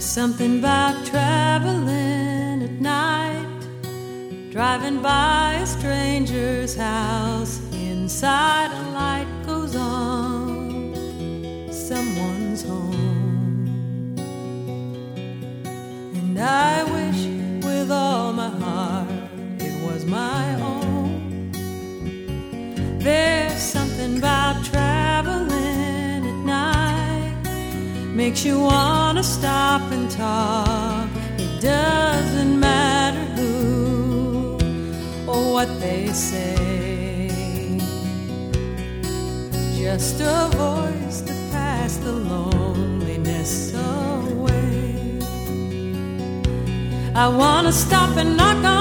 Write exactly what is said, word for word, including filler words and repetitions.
Something about traveling at night, driving by a stranger's house. Inside a light goes on, someone's home. And I wish with all my heart it was my own. There's something about traveling at night, makes you wanna stop and talk. It doesn't matter who or what they say, just a voice to pass the loneliness away. I wanna stop and knock on